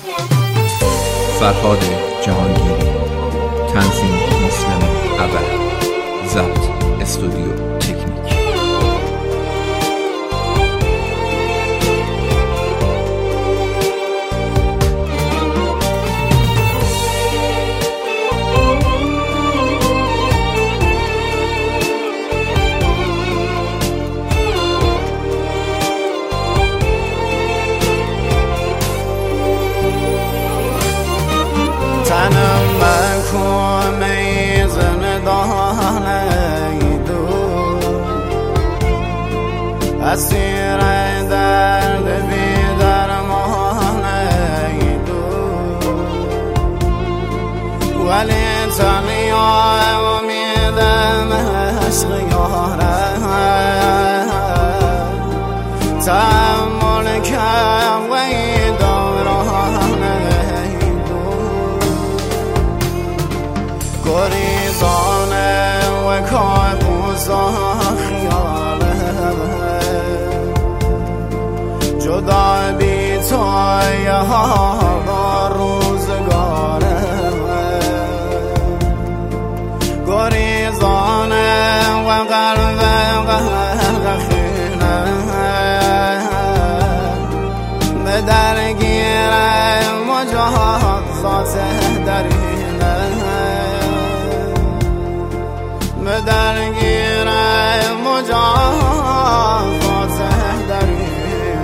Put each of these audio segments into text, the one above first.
فرهاد جهانگیری، تنظیم مسلم اول، ضبط استودیو تکنیک. تنم مکن میزن دانه دو اسیر درد بی درمانه دو ولی تنیا امیدم عشق یاره تحمل کم وی دورانه گریزانه و کابوس خیاله جدا بی توی ها روزگاره گریزانه و قلب خیله به درگیر مجازات درینه به درگیر مجازات درینه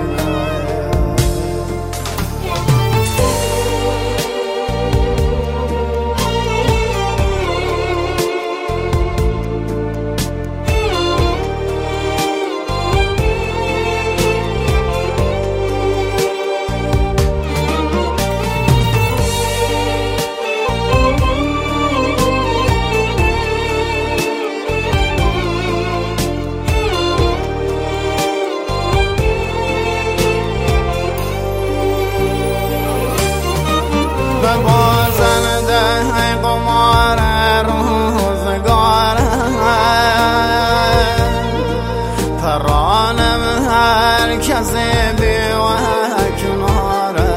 بازنده قمار روزگار پرانم هر کسی بی و کناره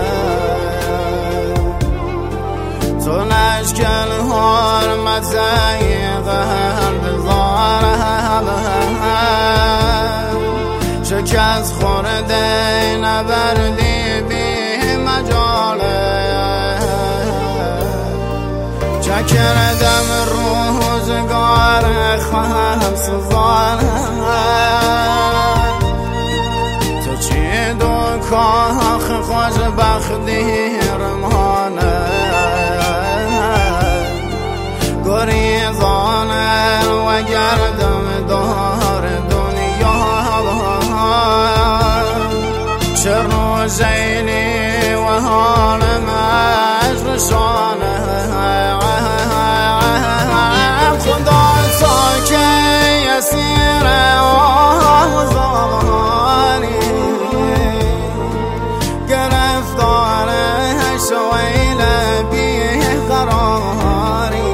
تو نشکل حرمت قلب زاره شکست خورده نبردی بی مجاله کردم روزگار خواهم سوزانه تو چی دو کاخ خوش بختی رمانه گریزانه و گردم دار دنیا چرنو زینی و حالم اجرشانه خدا تا که اسیر آزاری گرفتار شویل بی قراری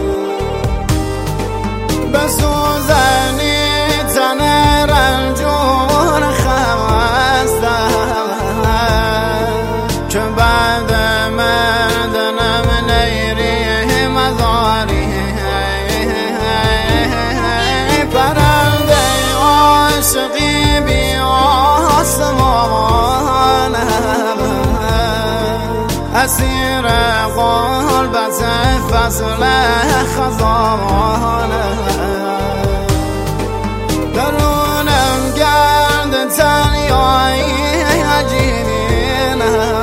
بسوزنی تن رنجور خسته که بعد مردنم نیری مزاری پرنده عاشقی بی آسمان اسیر قلبت فصل خزان درونم گرد تنیایی عجیبین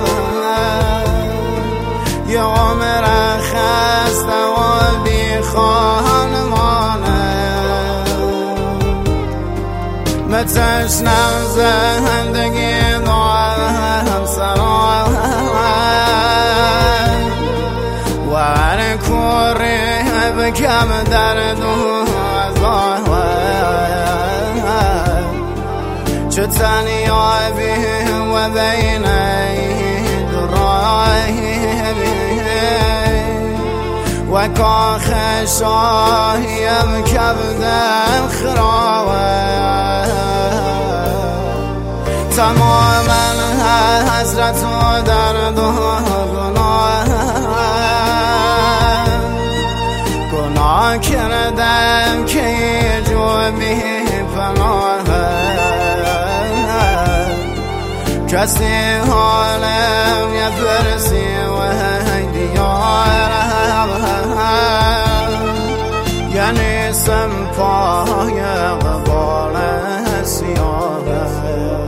یه عمر خسته و بی خانمانه متشنم زندگی دارم سران و هر کوری بکم درد و ازان چه تنیا بی و بین درایی و کاخ شاهیم کبدم خراوه تماما حسرت و درد و گناه کردم که یه جو بی پناه کسی حالم نپرسی و دیارم یعنی سم پای قبال سیاه